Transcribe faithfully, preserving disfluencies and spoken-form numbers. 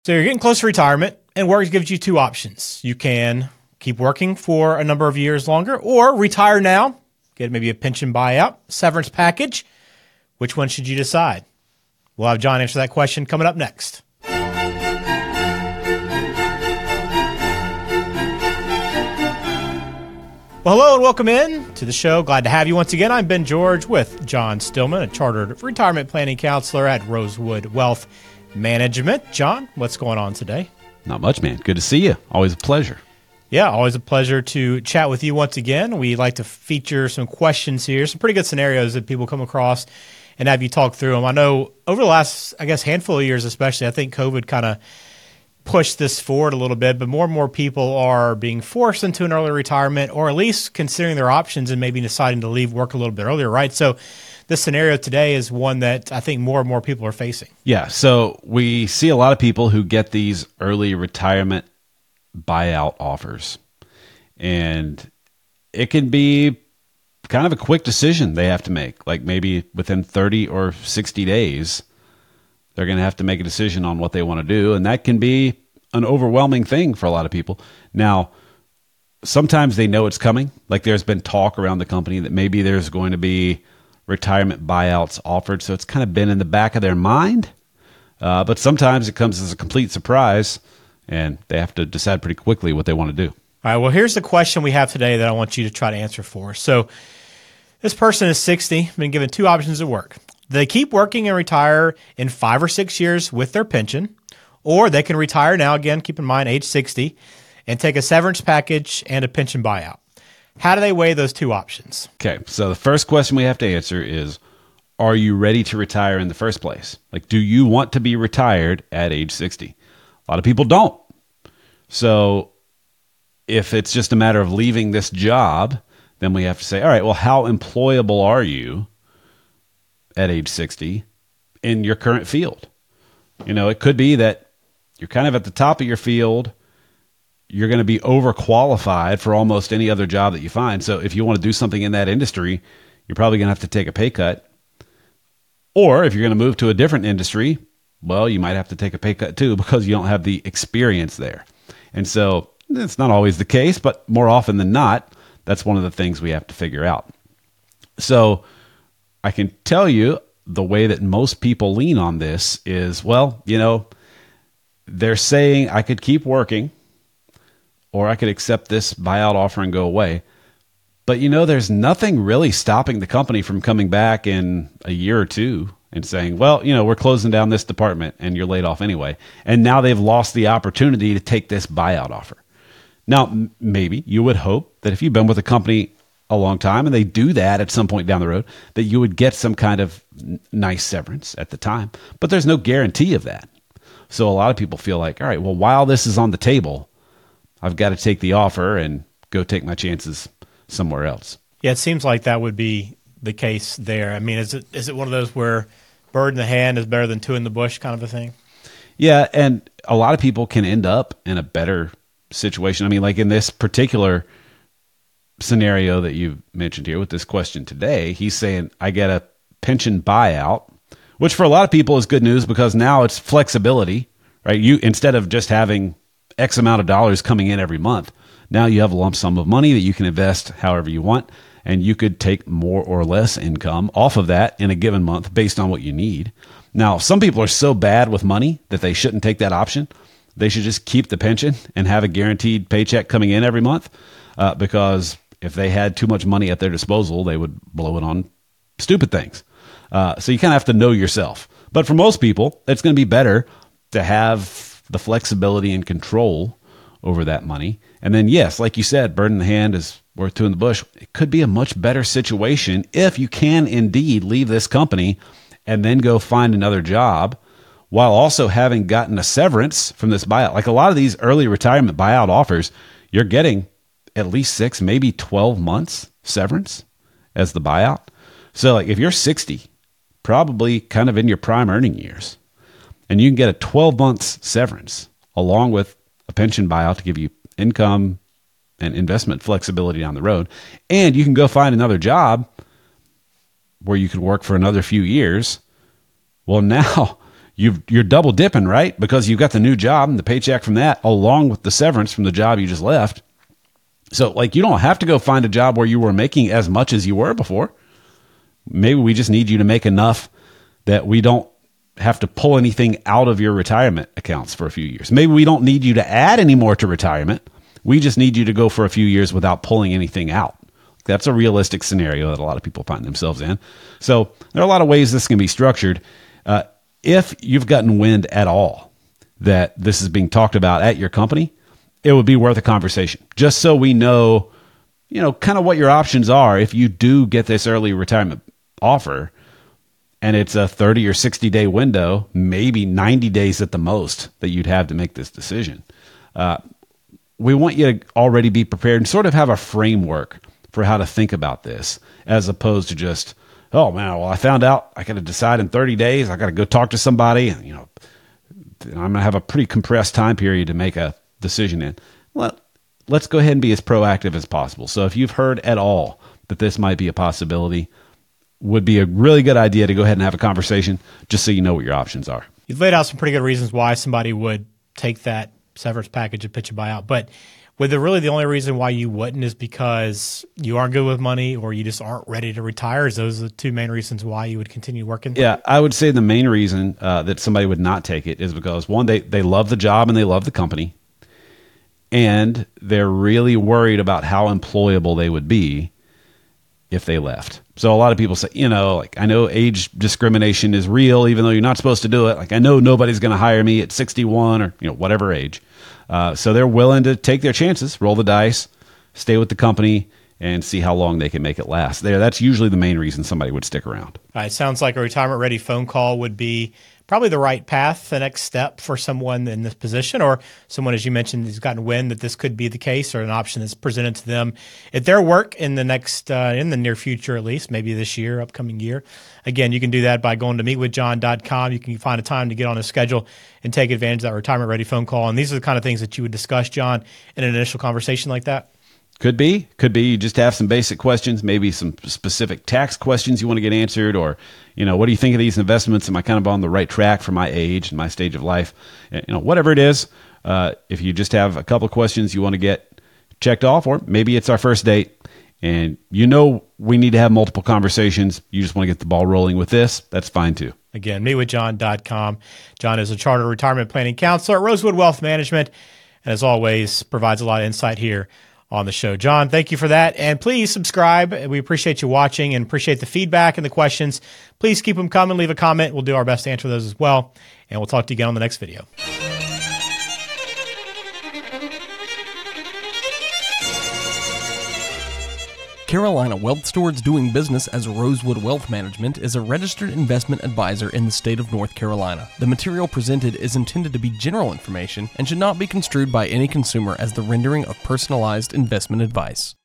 So you're getting close to retirement, and work gives you two options. You can keep working for a number of years longer, or retire now, get maybe a pension buyout, severance package. Which one should you decide? We'll have John answer that question coming up next. Well, hello and welcome in to the show. Glad to have you once again. I'm Ben George with John Stillman, a chartered retirement planning counselor at Rosewood Wealth Management. John, what's going on today? Not much, man. Good to see you. Always a pleasure. Yeah, always a pleasure to chat with you once again. We like to feature some questions here, some pretty good scenarios that people come across and have you talk through them. I know over the last, I guess, handful of years especially, I think COVID kind of pushed this forward a little bit, but more and more people are being forced into an early retirement, or at least considering their options and maybe deciding to leave work a little bit earlier, right? So this scenario today is one that I think more and more people are facing. Yeah, so we see a lot of people who get these early retirement buyout offers, and it can be kind of a quick decision they have to make. Like maybe within thirty or sixty days, they're going to have to make a decision on what they want to do, and that can be an overwhelming thing for a lot of people. Now, sometimes they know it's coming. Like there's been talk around the company that maybe there's going to be retirement buyouts offered, so it's kind of been in the back of their mind. Uh, but sometimes it comes as a complete surprise, and they have to decide pretty quickly what they want to do. All right, well, here's the question we have today that I want you to try to answer for. So this person is sixty, been given two options at work. They keep working and retire in five or six years with their pension, or they can retire now, again, keep in mind, age sixty, and take a severance package and a pension buyout. How do they weigh those two options? Okay, so the first question we have to answer is, are you ready to retire in the first place? Like, do you want to be retired at age sixty? A lot of people don't. So if it's just a matter of leaving this job, then we have to say, all right, well, how employable are you at age sixty in your current field? You know, it could be that you're kind of at the top of your field. You're going to be overqualified for almost any other job that you find. So if you want to do something in that industry, you're probably going to have to take a pay cut. Or if you're going to move to a different industry, well, you might have to take a pay cut too because you don't have the experience there. And so it's not always the case, but more often than not, that's one of the things we have to figure out. So I can tell you the way that most people lean on this is, well, you know, they're saying I could keep working, or I could accept this buyout offer and go away. But, you know, there's nothing really stopping the company from coming back in a year or two and saying, well, you know, we're closing down this department and you're laid off anyway. And now they've lost the opportunity to take this buyout offer. Now, m- maybe you would hope that if you've been with a company a long time and they do that at some point down the road, that you would get some kind of n- nice severance at the time. But there's no guarantee of that. So a lot of people feel like, all right, well, while this is on the table, I've got to take the offer and go take my chances somewhere else. Yeah, it seems like that would be the case there. I mean, is it is it one of those where bird in the hand is better than two in the bush kind of a thing? Yeah, and a lot of people can end up in a better situation. I mean, like in this particular scenario that you mentioned here with this question today, he's saying, I get a pension buyout, which for a lot of people is good news because now it's flexibility, right? You, instead of just having X amount of dollars coming in every month, now you have a lump sum of money that you can invest however you want, and you could take more or less income off of that in a given month based on what you need. Now, some people are so bad with money that they shouldn't take that option. They should just keep the pension and have a guaranteed paycheck coming in every month, uh, because if they had too much money at their disposal, they would blow it on stupid things. Uh, so you kind of have to know yourself. But for most people, it's going to be better to have the flexibility and control over that money. And then, yes, like you said, bird in the hand is worth two in the bush. It could be a much better situation if you can indeed leave this company and then go find another job while also having gotten a severance from this buyout. Like a lot of these early retirement buyout offers, you're getting at least six, maybe twelve months severance as the buyout. So like if you're sixty, probably kind of in your prime earning years, and you can get a twelve months severance along with a pension buyout to give you income and investment flexibility down the road, and you can go find another job where you could work for another few years. Well, now you've, you're double dipping, right? Because you've got the new job and the paycheck from that along with the severance from the job you just left. So like, you don't have to go find a job where you were making as much as you were before. Maybe we just need you to make enough that we don't have to pull anything out of your retirement accounts for a few years. Maybe we don't need you to add any more to retirement. We just need you to go for a few years without pulling anything out. That's a realistic scenario that a lot of people find themselves in. So there are a lot of ways this can be structured. Uh, if you've gotten wind at all that this is being talked about at your company, it would be worth a conversation just so we know, you know, kind of what your options are if you do get this early retirement offer. And it's a thirty or sixty day window, maybe ninety days at the most that you'd have to make this decision. Uh, we want you to already be prepared and sort of have a framework for how to think about this, as opposed to just, oh man, well, I found out I got to decide in thirty days. I got to go talk to somebody. And, you know, I'm going to have a pretty compressed time period to make a decision in. Well, let's go ahead and be as proactive as possible. So if you've heard at all that this might be a possibility, would be a really good idea to go ahead and have a conversation just so you know what your options are. You've laid out some pretty good reasons why somebody would take that severance package and pitch a buyout. But whether really the only reason why you wouldn't is because you aren't good with money or you just aren't ready to retire? Is those the two main reasons why you would continue working? Yeah, I would say the main reason uh, that somebody would not take it is because, one, they, they love the job and they love the company. And they're really worried about how employable they would be if they left. So a lot of people say, you know, like, I know age discrimination is real, even though you're not supposed to do it. Like, I know nobody's going to hire me at sixty-one or, you know, whatever age. Uh, so they're willing to take their chances, roll the dice, stay with the company, and see how long they can make it last. There, that's usually the main reason somebody would stick around. All right, sounds like a retirement-ready phone call would be probably the right path, the next step for someone in this position, or someone, as you mentioned, who's gotten wind that this could be the case, or an option that's presented to them at their work in the next, uh, in the near future at least, maybe this year, upcoming year. Again, you can do that by going to meet with john dot com. You can find a time to get on a schedule and take advantage of that retirement-ready phone call. And these are the kind of things that you would discuss, John, in an initial conversation like that. Could be. Could be. You just have some basic questions, maybe some specific tax questions you want to get answered, or, you know, what do you think of these investments? Am I kind of on the right track for my age and my stage of life? You know, whatever it is, uh, if you just have a couple of questions you want to get checked off, or maybe it's our first date and you know we need to have multiple conversations, you just want to get the ball rolling with this, that's fine too. Again, meet with john dot com. John is a chartered retirement planning counselor at Rosewood Wealth Management, and as always, provides a lot of insight here on the show. John, thank you for that. And please subscribe. We appreciate you watching and appreciate the feedback and the questions. Please keep them coming. Leave a comment. We'll do our best to answer those as well. And we'll talk to you again on the next video. Carolina Wealth Stewards, doing business as Rosewood Wealth Management, is a registered investment advisor in the state of North Carolina. The material presented is intended to be general information and should not be construed by any consumer as the rendering of personalized investment advice.